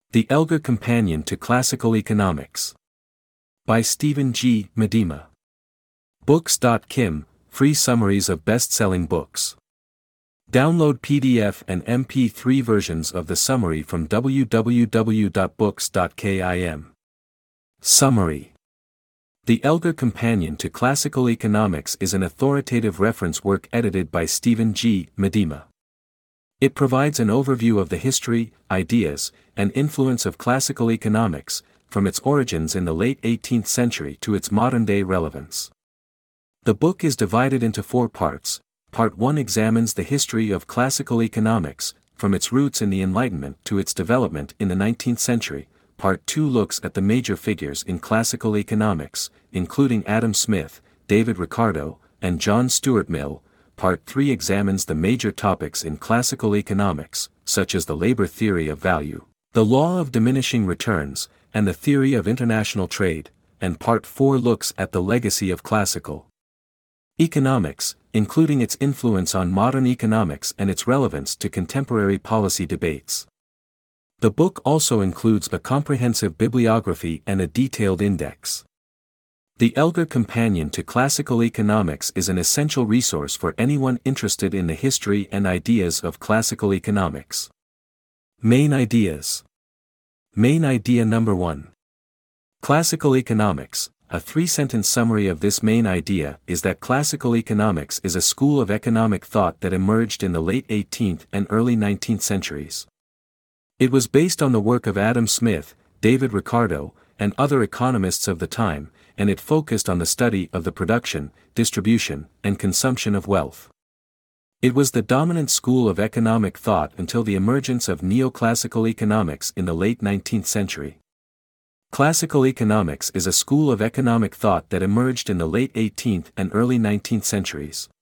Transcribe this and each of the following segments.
The Elgar Companion to Classical Economics. By Stephen G. Medema. Books.kim, free summaries of best-selling books. Download PDF and MP3 versions of the summary from www.books.kim. Summary. The Elgar Companion to Classical Economics is an authoritative reference work edited by Stephen G. Medema. It provides an overview of the history, ideas, and influence of classical economics, from its origins in the late 18th century to its modern-day relevance. The book is divided into 4 parts. Part 1 examines the history of classical economics, from its roots in the Enlightenment to its development in the 19th century. Part 2 looks at the major figures in classical economics, including Adam Smith, David Ricardo, and John Stuart Mill. Part 3 examines the major topics in classical economics, such as the labor theory of value, the law of diminishing returns, and the theory of international trade, and Part 4 looks at the legacy of classical economics, including its influence on modern economics and its relevance to contemporary policy debates. The book also includes a comprehensive bibliography and a detailed index. The Elgar Companion to Classical Economics is an essential resource for anyone interested in the history and ideas of classical economics. Main ideas. Main idea number 1. Classical economics. A 3-sentence summary of this main idea is that classical economics is a school of economic thought that emerged in the late 18th and early 19th centuries. It was based on the work of Adam Smith, David Ricardo, and other economists of the time, and it focused on the study of the production, distribution, and consumption of wealth. It was the dominant school of economic thought until the emergence of neoclassical economics in the late 19th century. Classical economics is a school of economic thought that emerged in the late 18th and early 19th centuries.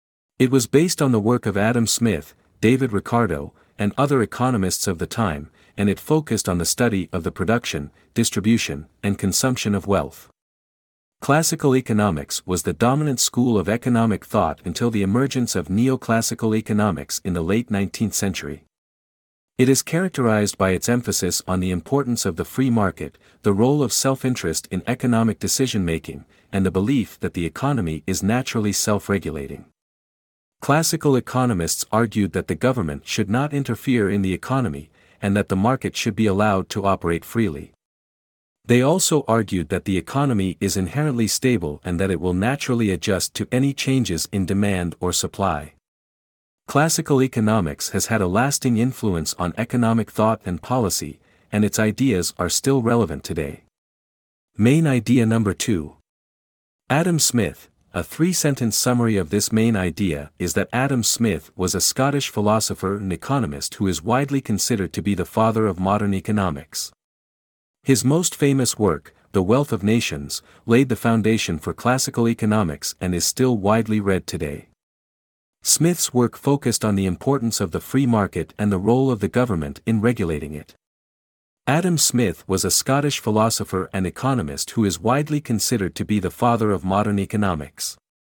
It was based on the work of Adam Smith, David Ricardo, and other economists of the time, and it focused on the study of the production, distribution, and consumption of wealth. Classical economics was the dominant school of economic thought until the emergence of neoclassical economics in the late 19th century. It is characterized by its emphasis on the importance of the free market, the role of self-interest in economic decision-making, and the belief that the economy is naturally self-regulating. Classical economists argued that the government should not interfere in the economy, and that the market should be allowed to operate freely. They also argued that the economy is inherently stable and that it will naturally adjust to any changes in demand or supply. Classical economics has had a lasting influence on economic thought and policy, and its ideas are still relevant today. Main idea number 2. Adam Smith. A 3-sentence summary of this main idea is that Adam Smith was a Scottish philosopher and economist who is widely considered to be the father of modern economics. His most famous work, The Wealth of Nations, laid the foundation for classical economics and is still widely read today. Smith's work focused on the importance of the free market and the role of the government in regulating it. Adam Smith was a Scottish philosopher and economist who is widely considered to be the father of modern economics.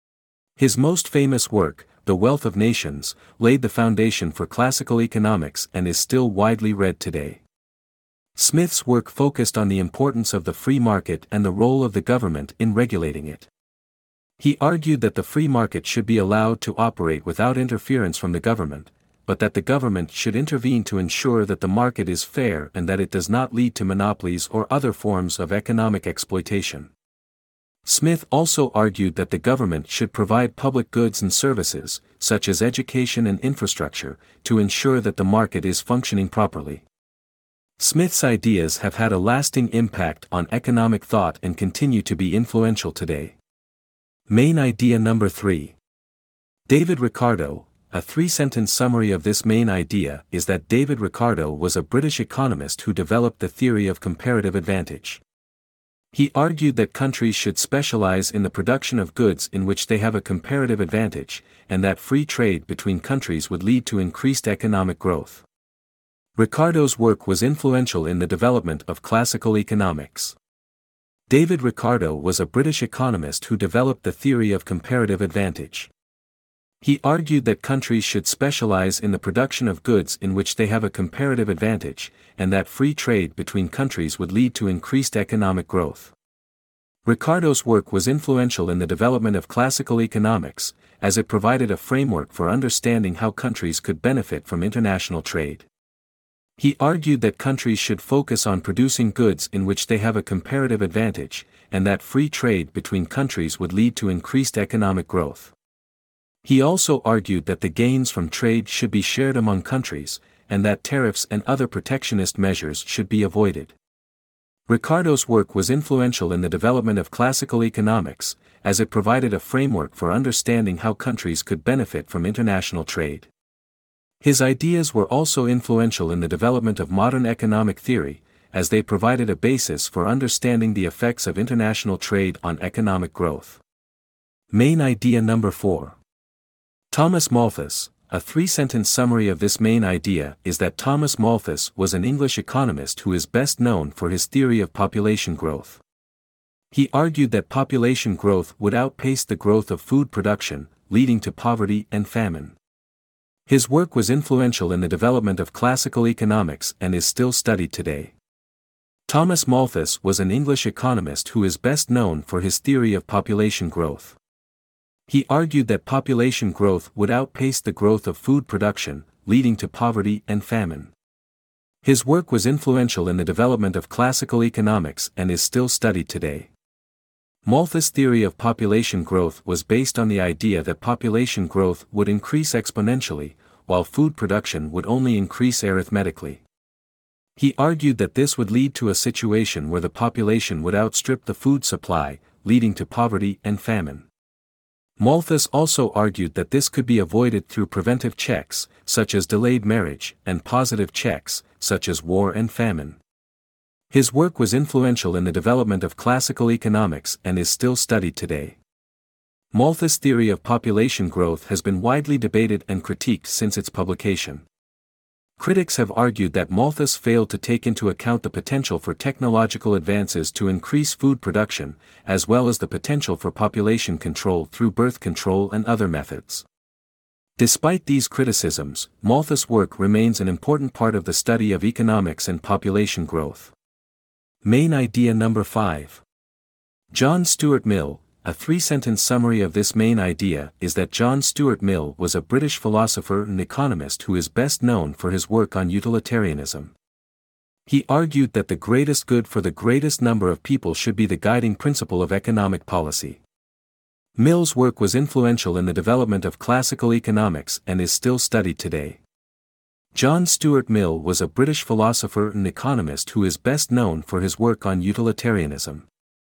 His most famous work, The Wealth of Nations, laid the foundation for classical economics and is still widely read today. Smith's work focused on the importance of the free market and the role of the government in regulating it. He argued that the free market should be allowed to operate without interference from the government, but that the government should intervene to ensure that the market is fair and that it does not lead to monopolies or other forms of economic exploitation. Smith also argued that the government should provide public goods and services, such as education and infrastructure, to ensure that the market is functioning properly. Smith's ideas have had a lasting impact on economic thought and continue to be influential today. Main idea number 3. David Ricardo. A 3-sentence summary of this main idea is that David Ricardo was a British economist who developed the theory of comparative advantage. He argued that countries should specialize in the production of goods in which they have a comparative advantage, and that free trade between countries would lead to increased economic growth. Ricardo's work was influential in the development of classical economics. David Ricardo was a British economist who developed the theory of comparative advantage. He argued that countries should specialize in the production of goods in which they have a comparative advantage, and that free trade between countries would lead to increased economic growth. Ricardo's work was influential in the development of classical economics, as it provided a framework for understanding how countries could benefit from international trade. He argued that countries should focus on producing goods in which they have a comparative advantage, and that free trade between countries would lead to increased economic growth. He also argued that the gains from trade should be shared among countries, and that tariffs and other protectionist measures should be avoided. Ricardo's work was influential in the development of classical economics, as it provided a framework for understanding how countries could benefit from international trade. His ideas were also influential in the development of modern economic theory, as they provided a basis for understanding the effects of international trade on economic growth. Main idea number 4. Thomas Malthus. A 3-sentence summary of this main idea is that Thomas Malthus was an English economist who is best known for his theory of population growth. He argued that population growth would outpace the growth of food production, leading to poverty and famine. His work was influential in the development of classical economics and is still studied today. Thomas Malthus was an English economist who is best known for his theory of population growth. He argued that population growth would outpace the growth of food production, leading to poverty and famine. His work was influential in the development of classical economics and is still studied today. Malthus' theory of population growth was based on the idea that population growth would increase exponentially, while food production would only increase arithmetically. He argued that this would lead to a situation where the population would outstrip the food supply, leading to poverty and famine. Malthus also argued that this could be avoided through preventive checks, such as delayed marriage, and positive checks, such as war and famine. His work was influential in the development of classical economics and is still studied today. Malthus' theory of population growth has been widely debated and critiqued since its publication. Critics have argued that Malthus failed to take into account the potential for technological advances to increase food production, as well as the potential for population control through birth control and other methods. Despite these criticisms, Malthus' work remains an important part of the study of economics and population growth. Main idea number 5. John Stuart Mill. A 3-sentence summary of this main idea is that John Stuart Mill was a British philosopher and economist who is best known for his work on utilitarianism. He argued that the greatest good for the greatest number of people should be the guiding principle of economic policy. Mill's work was influential in the development of classical economics and is still studied today. John Stuart Mill was a British philosopher and economist who is best known for his work on utilitarianism.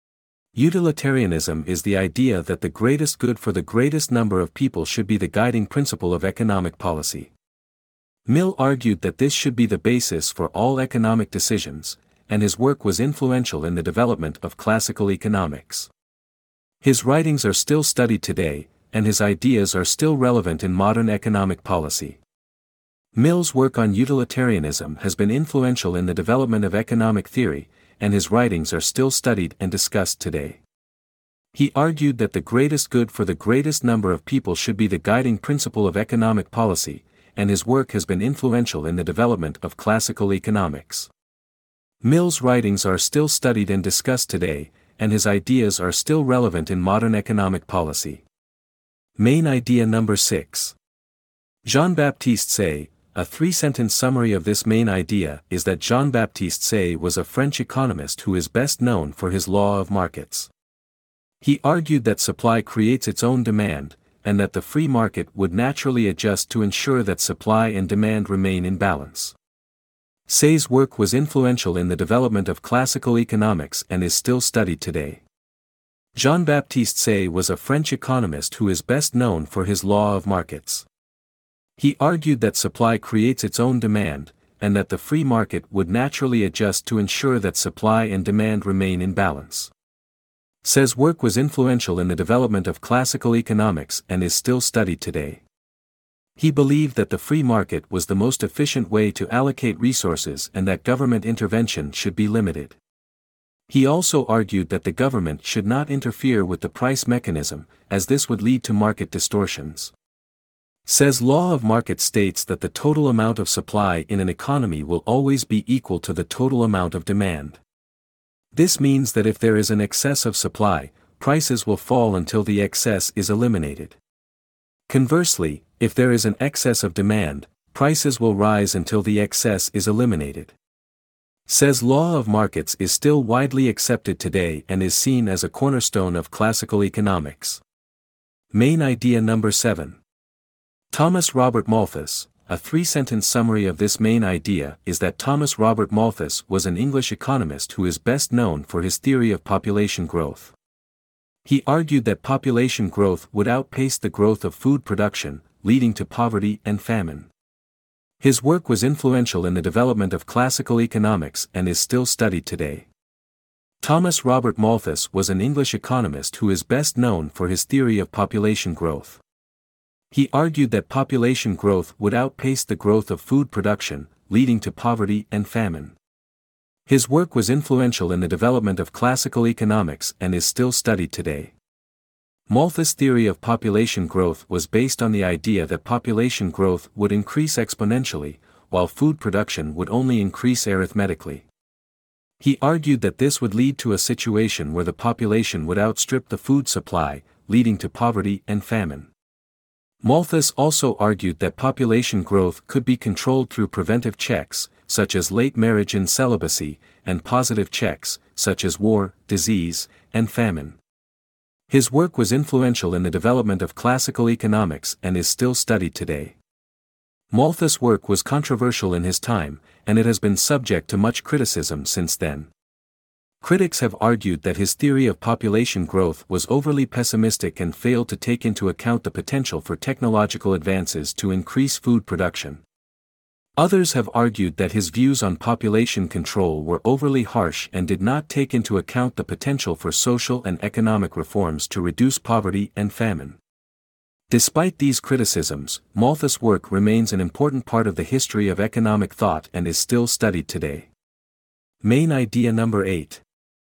Utilitarianism is the idea that the greatest good for the greatest number of people should be the guiding principle of economic policy. Mill argued that this should be the basis for all economic decisions, and his work was influential in the development of classical economics. His writings are still studied today, and his ideas are still relevant in modern economic policy. Mill's work on utilitarianism has been influential in the development of economic theory, and his writings are still studied and discussed today. He argued that the greatest good for the greatest number of people should be the guiding principle of economic policy, and his work has been influential in the development of classical economics. Mill's writings are still studied and discussed today, and his ideas are still relevant in modern economic policy. Main idea number 6. Jean-Baptiste Say. A 3-sentence summary of this main idea is that Jean-Baptiste Say was a French economist who is best known for his law of markets. He argued that supply creates its own demand, and that the free market would naturally adjust to ensure that supply and demand remain in balance. Say's work was influential in the development of classical economics and is still studied today. Jean-Baptiste Say was a French economist who is best known for his law of markets. He argued that supply creates its own demand, and that the free market would naturally adjust to ensure that supply and demand remain in balance. Say's work was influential in the development of classical economics and is still studied today. He believed that the free market was the most efficient way to allocate resources and that government intervention should be limited. He also argued that the government should not interfere with the price mechanism, as this would lead to market distortions. Says law of market states that the total amount of supply in an economy will always be equal to the total amount of demand. This means that if there is an excess of supply, prices will fall until the excess is eliminated. Conversely, if there is an excess of demand, prices will rise until the excess is eliminated. Says law of markets is still widely accepted today and is seen as a cornerstone of classical economics. Main idea number 7. Thomas Robert Malthus. A 3-sentence summary of this main idea is that Thomas Robert Malthus was an English economist who is best known for his theory of population growth. He argued that population growth would outpace the growth of food production, leading to poverty and famine. His work was influential in the development of classical economics and is still studied today. Thomas Robert Malthus was an English economist who is best known for his theory of population growth. He argued that population growth would outpace the growth of food production, leading to poverty and famine. His work was influential in the development of classical economics and is still studied today. Malthus' theory of population growth was based on the idea that population growth would increase exponentially, while food production would only increase arithmetically. He argued that this would lead to a situation where the population would outstrip the food supply, leading to poverty and famine. Malthus also argued that population growth could be controlled through preventive checks, such as late marriage and celibacy, and positive checks, such as war, disease, and famine. His work was influential in the development of classical economics and is still studied today. Malthus' work was controversial in his time, and it has been subject to much criticism since then. Critics have argued that his theory of population growth was overly pessimistic and failed to take into account the potential for technological advances to increase food production. Others have argued that his views on population control were overly harsh and did not take into account the potential for social and economic reforms to reduce poverty and famine. Despite these criticisms, Malthus' work remains an important part of the history of economic thought and is still studied today. Main idea number 8.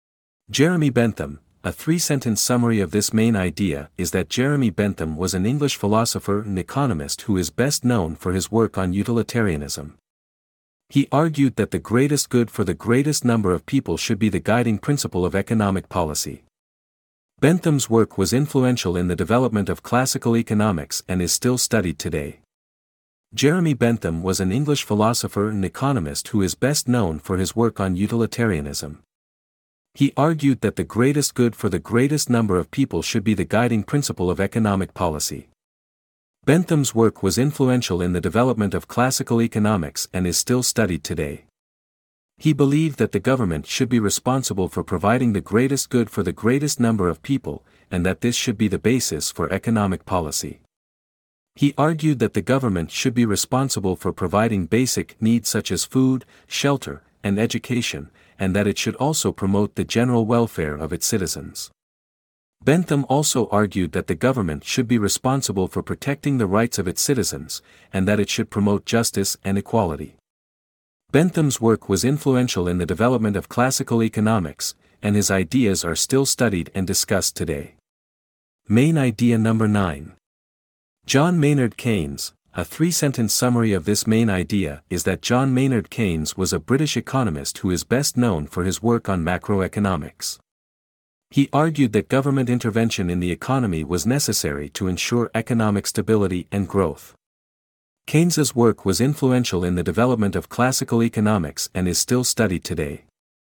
Jeremy Bentham. A 3-sentence summary of this main idea is that Jeremy Bentham was an English philosopher and economist who is best known for his work on utilitarianism. He argued that the greatest good for the greatest number of people should be the guiding principle of economic policy. Bentham's work was influential in the development of classical economics and is still studied today. Jeremy Bentham was an English philosopher and economist who is best known for his work on utilitarianism. He argued that the greatest good for the greatest number of people should be the guiding principle of economic policy. Bentham's work was influential in the development of classical economics and is still studied today. He believed that the government should be responsible for providing the greatest good for the greatest number of people, and that this should be the basis for economic policy. He argued that the government should be responsible for providing basic needs such as food, shelter, and education, and that it should also promote the general welfare of its citizens. Bentham also argued that the government should be responsible for protecting the rights of its citizens, and that it should promote justice and equality. Bentham's work was influential in the development of classical economics, and his ideas are still studied and discussed today. Main idea number 9. John Maynard Keynes. A 3-sentence summary of this main idea is that John Maynard Keynes was a British economist who is best known for his work on macroeconomics. He argued that government intervention in the economy was necessary to ensure economic stability and growth. Keynes's work was influential in the development of classical economics and is still studied today.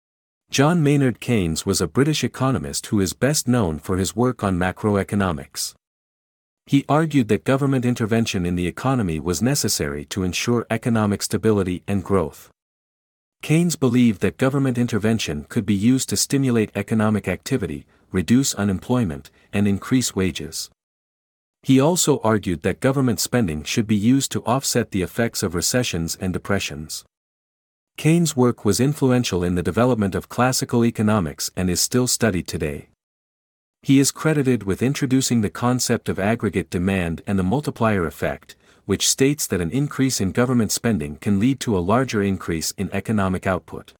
John Maynard Keynes was a British economist who is best known for his work on macroeconomics. He argued that government intervention in the economy was necessary to ensure economic stability and growth. Keynes believed that government intervention could be used to stimulate economic activity, reduce unemployment, and increase wages. He also argued that government spending should be used to offset the effects of recessions and depressions. Keynes' work was influential in the development of classical economics and is still studied today. He is credited with introducing the concept of aggregate demand and the multiplier effect, which states that an increase in government spending can lead to a larger increase in economic output.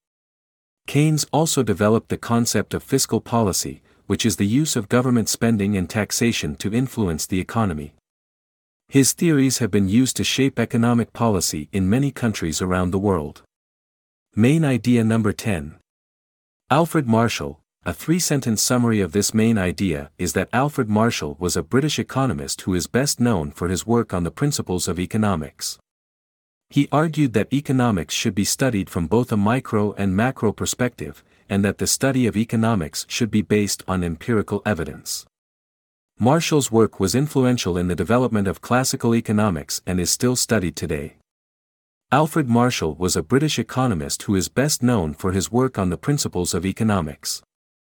Keynes also developed the concept of fiscal policy, which is the use of government spending and taxation to influence the economy. His theories have been used to shape economic policy in many countries around the world. Main idea number 10. Alfred Marshall. A three-sentence summary of this main idea is that Alfred Marshall was a British economist who is best known for his work on the principles of economics. He argued that economics should be studied from both a micro and macro perspective, and that the study of economics should be based on empirical evidence. Marshall's work was influential in the development of classical economics and is still studied today. Alfred Marshall was a British economist who is best known for his work on the principles of economics.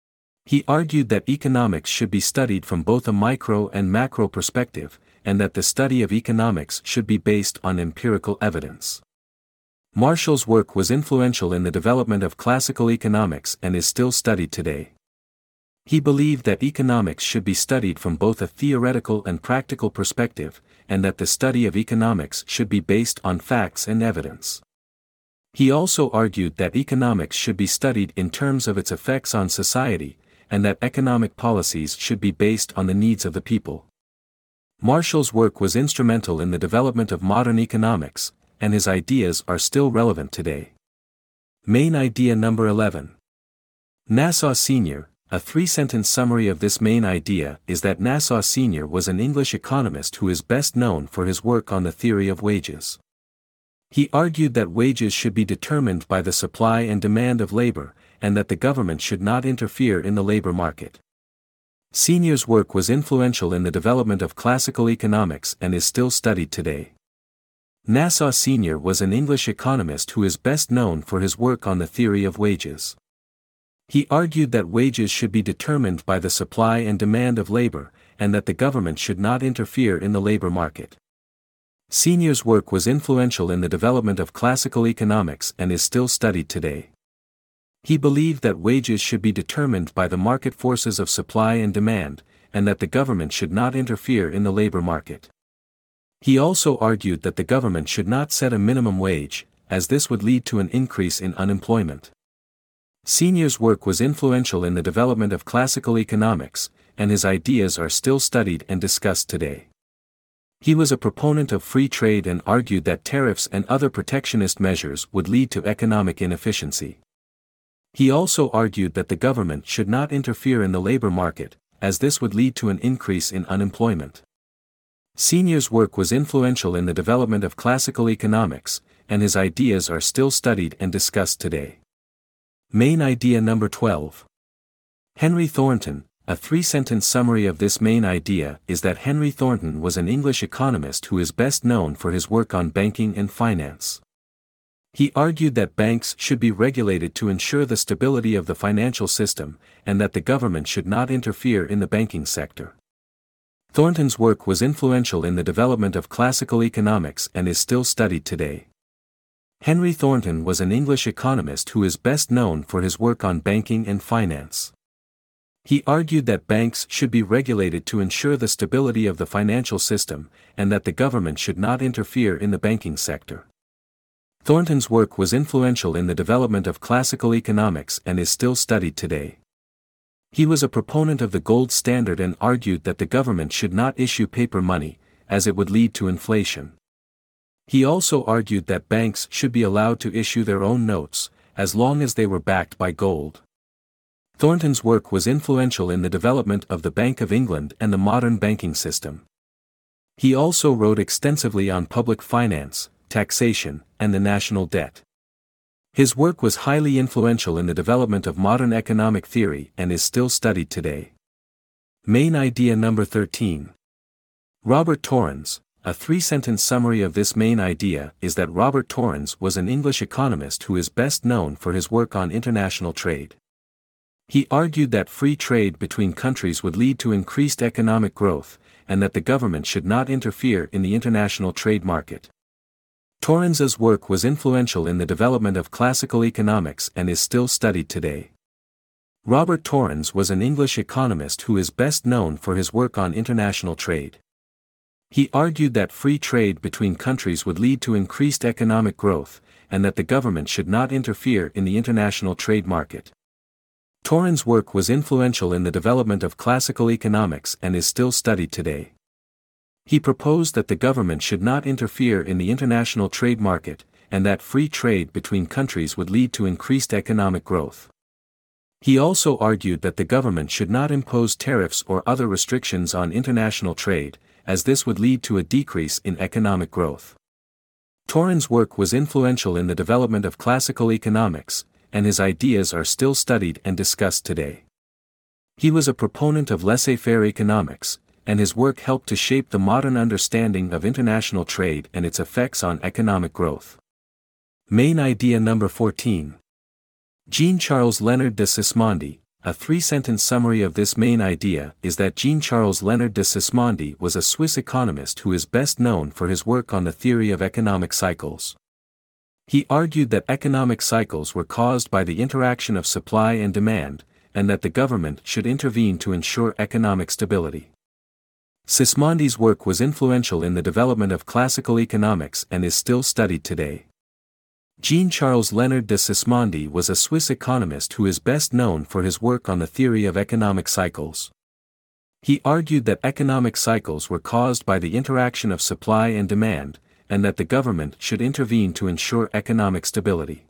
He argued that economics should be studied from both a micro and macro perspective, and that the study of economics should be based on empirical evidence. Marshall's work was influential in the development of classical economics and is still studied today. He believed that economics should be studied from both a theoretical and practical perspective, and that the study of economics should be based on facts and evidence. He also argued that economics should be studied in terms of its effects on society, and that economic policies should be based on the needs of the people. Marshall's work was instrumental in the development of modern economics, and his ideas are still relevant today. Main idea number 11. Nassau Sr. A three-sentence summary of this main idea is that Nassau Sr. was an English economist who is best known for his work on the theory of wages. He argued that wages should be determined by the supply and demand of labor, and that the government should not interfere in the labor market. Senior's work was influential in the development of classical economics and is still studied today. Nassau Sr. was an English economist who is best known for his work on the theory of wages. He argued that wages should be determined by the supply and demand of labor, and that the government should not interfere in the labor market. Senior's work was influential in the development of classical economics and is still studied today. He believed that wages should be determined by the market forces of supply and demand, and that the government should not interfere in the labor market. He also argued that the government should not set a minimum wage, as this would lead to an increase in unemployment. Senior's work was influential in the development of classical economics, and his ideas are still studied and discussed today. He was a proponent of free trade and argued that tariffs and other protectionist measures would lead to economic inefficiency. He also argued that the government should not interfere in the labor market, as this would lead to an increase in unemployment. Senior's work was influential in the development of classical economics, and his ideas are still studied and discussed today. Main idea number 12. Henry Thornton. A three-sentence summary of this main idea is that Henry Thornton was an English economist who is best known for his work on banking and finance. He argued that banks should be regulated to ensure the stability of the financial system, and that the government should not interfere in the banking sector. Thornton's work was influential in the development of classical economics and is still studied today. Henry Thornton was an English economist who is best known for his work on banking and finance. He argued that banks should be regulated to ensure the stability of the financial system, and that the government should not interfere in the banking sector. Thornton's work was influential in the development of classical economics and is still studied today. He was a proponent of the gold standard and argued that the government should not issue paper money, as it would lead to inflation. He also argued that banks should be allowed to issue their own notes, as long as they were backed by gold. Thornton's work was influential in the development of the Bank of England and the modern banking system. He also wrote extensively on public finance, taxation, and the national debt. His work was highly influential in the development of modern economic theory and is still studied today. Main idea number 13. Robert Torrens. A three-sentence summary of this main idea is that Robert Torrens was an English economist who is best known for his work on international trade. He argued that free trade between countries would lead to increased economic growth, and that the government should not interfere in the international trade market. Torrens's work was influential in the development of classical economics and is still studied today. Robert Torrens was an English economist who is best known for his work on international trade. He argued that free trade between countries would lead to increased economic growth, and that the government should not interfere in the international trade market. Torrens' work was influential in the development of classical economics and is still studied today. He proposed that the government should not interfere in the international trade market, and that free trade between countries would lead to increased economic growth. He also argued that the government should not impose tariffs or other restrictions on international trade, as this would lead to a decrease in economic growth. Torrens' work was influential in the development of classical economics, and his ideas are still studied and discussed today. He was a proponent of laissez-faire economics, and his work helped to shape the modern understanding of international trade and its effects on economic growth. Main idea number 14. Jean-Charles Leonard de Sismondi. A three-sentence summary of this main idea is that Jean-Charles Leonard de Sismondi was a Swiss economist who is best known for his work on the theory of economic cycles. He argued that economic cycles were caused by the interaction of supply and demand, and that the government should intervene to ensure economic stability. Sismondi's work was influential in the development of classical economics and is still studied today. Jean-Charles Leonard de Sismondi was a Swiss economist who is best known for his work on the theory of economic cycles. He argued that economic cycles were caused by the interaction of supply and demand, and that the government should intervene to ensure economic stability.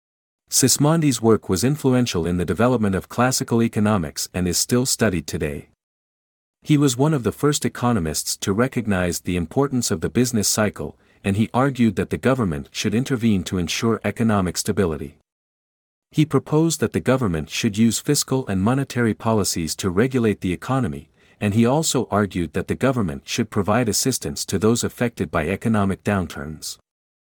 Sismondi's work was influential in the development of classical economics and is still studied today. He was one of the first economists to recognize the importance of the business cycle, and he argued that the government should intervene to ensure economic stability. He proposed that the government should use fiscal and monetary policies to regulate the economy, and he also argued that the government should provide assistance to those affected by economic downturns.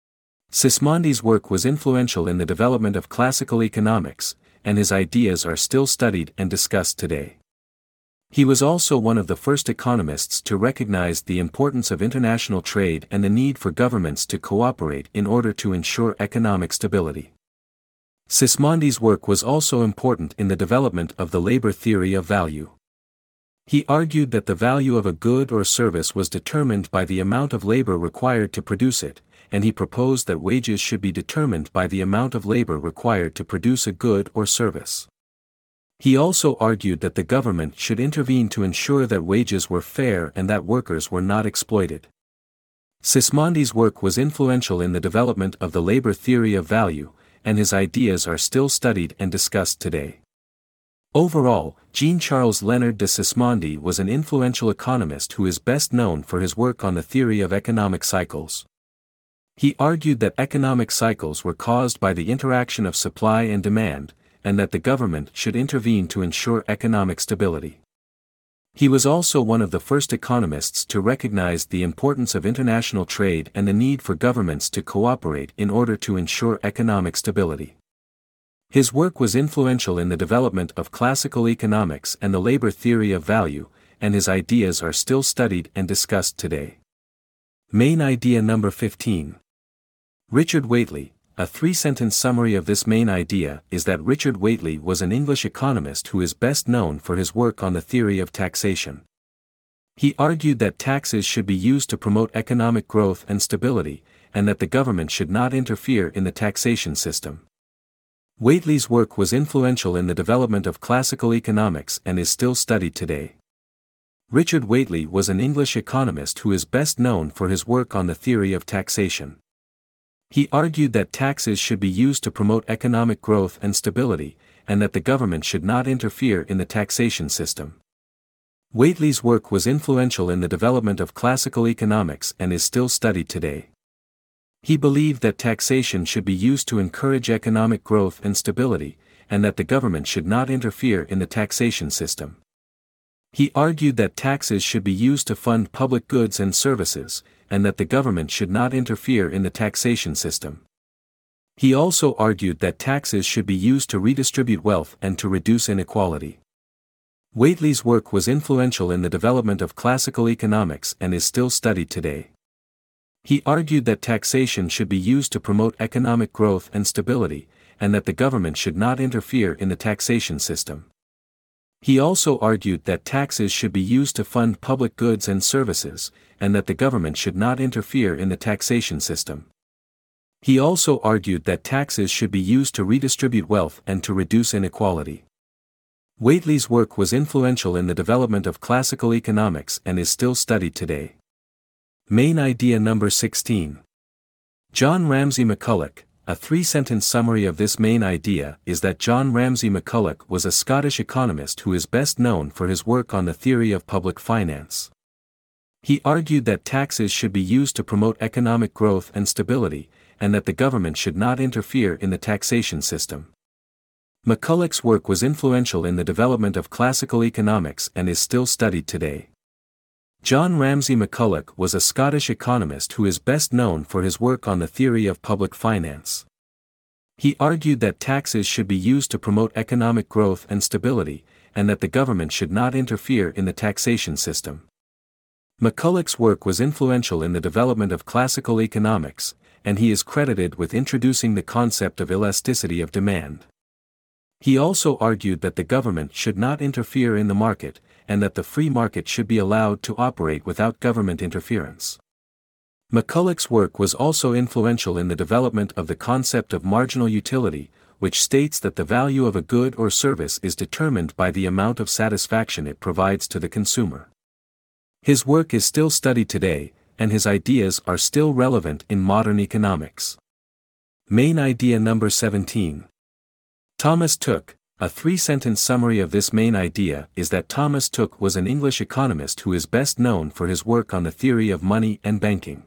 Sismondi's work was influential in the development of classical economics, and his ideas are still studied and discussed today. He was also one of the first economists to recognize the importance of international trade and the need for governments to cooperate in order to ensure economic stability. Sismondi's work was also important in the development of the labor theory of value. He argued that the value of a good or service was determined by the amount of labor required to produce it, and he proposed that wages should be determined by the amount of labor required to produce a good or service. He also argued that the government should intervene to ensure that wages were fair and that workers were not exploited. Sismondi's work was influential in the development of the labor theory of value, and his ideas are still studied and discussed today. Overall, Jean-Charles Leonard de Sismondi was an influential economist who is best known for his work on the theory of economic cycles. He argued that economic cycles were caused by the interaction of supply and demand, and that the government should intervene to ensure economic stability. He was also one of the first economists to recognize the importance of international trade and the need for governments to cooperate in order to ensure economic stability. His work was influential in the development of classical economics and the labor theory of value, and his ideas are still studied and discussed today. Main idea number 15. Richard Whately. A three-sentence summary of this main idea is that Richard Whately was an English economist who is best known for his work on the theory of taxation. He argued that taxes should be used to promote economic growth and stability, and that the government should not interfere in the taxation system. Whately's work was influential in the development of classical economics and is still studied today. Richard Whately was an English economist who is best known for his work on the theory of taxation. He argued that taxes should be used to promote economic growth and stability, and that the government should not interfere in the taxation system. Whately's work was influential in the development of classical economics and is still studied today. He believed that taxation should be used to encourage economic growth and stability, and that the government should not interfere in the taxation system. He argued that taxes should be used to fund public goods and services, and that the government should not interfere in the taxation system. He also argued that taxes should be used to redistribute wealth and to reduce inequality. Whately's work was influential in the development of classical economics and is still studied today. He argued that taxation should be used to promote economic growth and stability, and that the government should not interfere in the taxation system. He also argued that taxes should be used to fund public goods and services, and that the government should not interfere in the taxation system. He also argued that taxes should be used to redistribute wealth and to reduce inequality. Whately's work was influential in the development of classical economics and is still studied today. Main idea number 16. John Ramsay McCulloch. A three-sentence summary of this main idea is that John Ramsay McCulloch was a Scottish economist who is best known for his work on the theory of public finance. He argued that taxes should be used to promote economic growth and stability, and that the government should not interfere in the taxation system. McCulloch's work was influential in the development of classical economics and is still studied today. John Ramsay McCulloch was a Scottish economist who is best known for his work on the theory of public finance. He argued that taxes should be used to promote economic growth and stability, and that the government should not interfere in the taxation system. McCulloch's work was influential in the development of classical economics, and he is credited with introducing the concept of elasticity of demand. He also argued that the government should not interfere in the market, and that the free market should be allowed to operate without government interference. McCulloch's work was also influential in the development of the concept of marginal utility, which states that the value of a good or service is determined by the amount of satisfaction it provides to the consumer. His work is still studied today, and his ideas are still relevant in modern economics. Main idea number 17. Thomas Tooke. A three-sentence summary of this main idea is that Thomas Tooke was an English economist who is best known for his work on the theory of money and banking.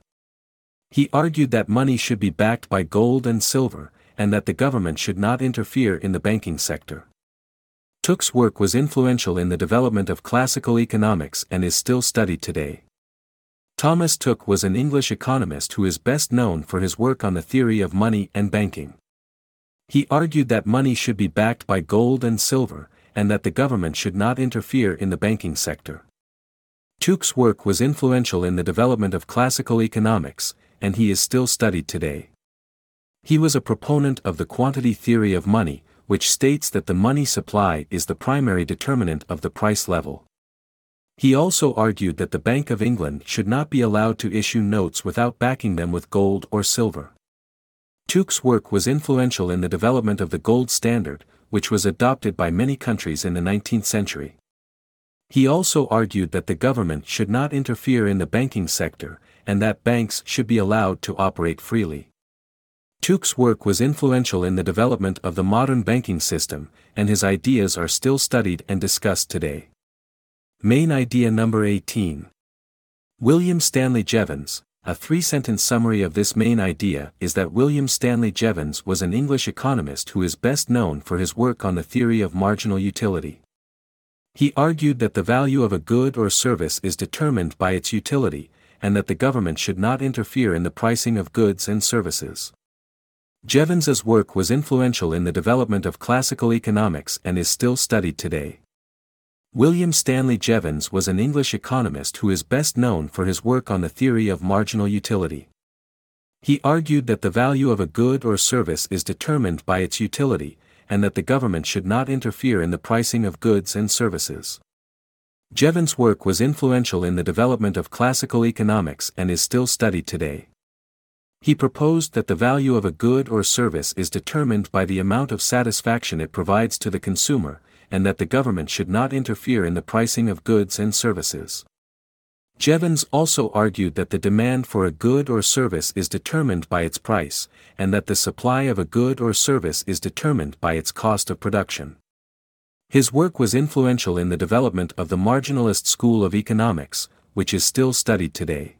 He argued that money should be backed by gold and silver, and that the government should not interfere in the banking sector. Tooke's work was influential in the development of classical economics and is still studied today. Thomas Tooke was an English economist who is best known for his work on the theory of money and banking. He argued that money should be backed by gold and silver, and that the government should not interfere in the banking sector. Tooke's work was influential in the development of classical economics, and he is still studied today. He was a proponent of the quantity theory of money, which states that the money supply is the primary determinant of the price level. He also argued that the Bank of England should not be allowed to issue notes without backing them with gold or silver. Tooke's work was influential in the development of the gold standard, which was adopted by many countries in the 19th century. He also argued that the government should not interfere in the banking sector, and that banks should be allowed to operate freely. Tooke's work was influential in the development of the modern banking system, and his ideas are still studied and discussed today. Main idea number 18. William Stanley Jevons. A three-sentence summary of this main idea is that William Stanley Jevons was an English economist who is best known for his work on the theory of marginal utility. He argued that the value of a good or service is determined by its utility, and that the government should not interfere in the pricing of goods and services. Jevons's work was influential in the development of classical economics and is still studied today. William Stanley Jevons was an English economist who is best known for his work on the theory of marginal utility. He argued that the value of a good or service is determined by its utility, and that the government should not interfere in the pricing of goods and services. Jevons' work was influential in the development of classical economics and is still studied today. He proposed that the value of a good or service is determined by the amount of satisfaction it provides to the consumer, and that the government should not interfere in the pricing of goods and services. Jevons also argued that the demand for a good or service is determined by its price, and that the supply of a good or service is determined by its cost of production. His work was influential in the development of the marginalist school of economics, which is still studied today.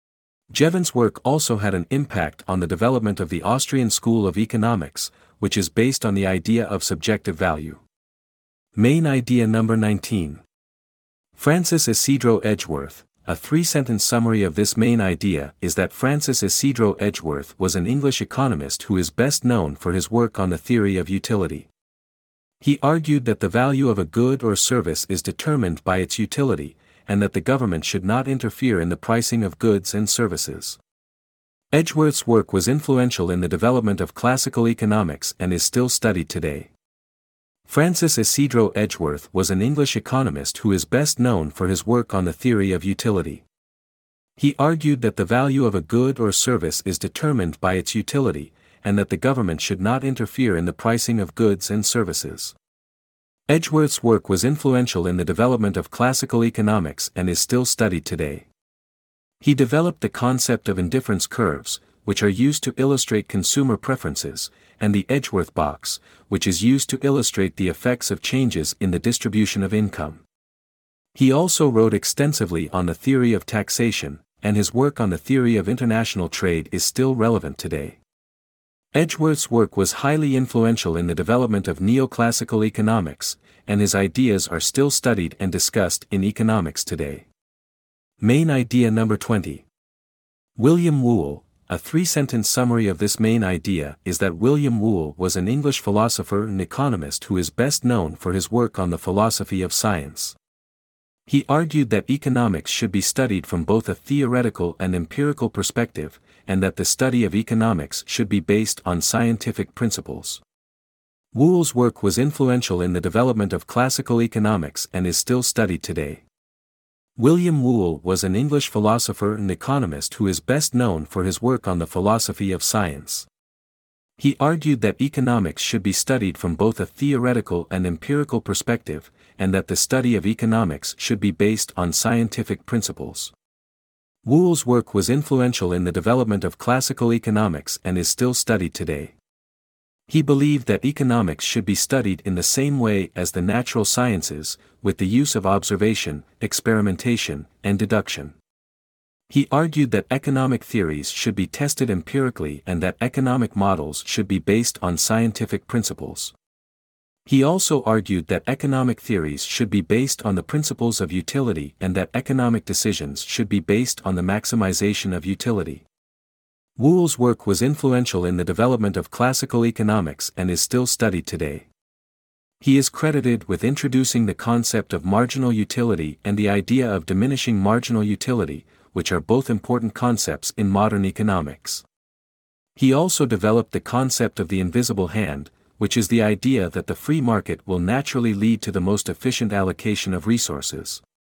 Jevons' work also had an impact on the development of the Austrian school of economics, which is based on the idea of subjective value. Main idea number 19. Francis Isidro Edgeworth. A three-sentence summary of this main idea is that Francis Isidro Edgeworth was an English economist who is best known for his work on the theory of utility. He argued that the value of a good or service is determined by its utility, and that the government should not interfere in the pricing of goods and services. Edgeworth's work was influential in the development of classical economics and is still studied today. Francis Isidro Edgeworth was an English economist who is best known for his work on the theory of utility. He argued that the value of a good or service is determined by its utility, and that the government should not interfere in the pricing of goods and services. Edgeworth's work was influential in the development of classical economics and is still studied today. He developed the concept of indifference curves, which are used to illustrate consumer preferences, and the Edgeworth box, which is used to illustrate the effects of changes in the distribution of income. He also wrote extensively on the theory of taxation, and his work on the theory of international trade is still relevant today. Edgeworth's work was highly influential in the development of neoclassical economics, and his ideas are still studied and discussed in economics today. Main idea number 20. William Whewell. A three-sentence summary of this main idea is that William Whewell was an English philosopher and economist who is best known for his work on the philosophy of science. He argued that economics should be studied from both a theoretical and empirical perspective, and that the study of economics should be based on scientific principles. Whewell's work was influential in the development of classical economics and is still studied today. William Whewell was an English philosopher and economist who is best known for his work on the philosophy of science. He argued that economics should be studied from both a theoretical and empirical perspective, and that the study of economics should be based on scientific principles. Whewell's work was influential in the development of classical economics and is still studied today. He believed that economics should be studied in the same way as the natural sciences, with the use of observation, experimentation, and deduction. He argued that economic theories should be tested empirically and that economic models should be based on scientific principles. He also argued that economic theories should be based on the principles of utility and that economic decisions should be based on the maximization of utility. Whewell's work was influential in the development of classical economics and is still studied today. He is credited with introducing the concept of marginal utility and the idea of diminishing marginal utility, which are both important concepts in modern economics. He also developed the concept of the invisible hand, which is the idea that the free market will naturally lead to the most efficient allocation of resources.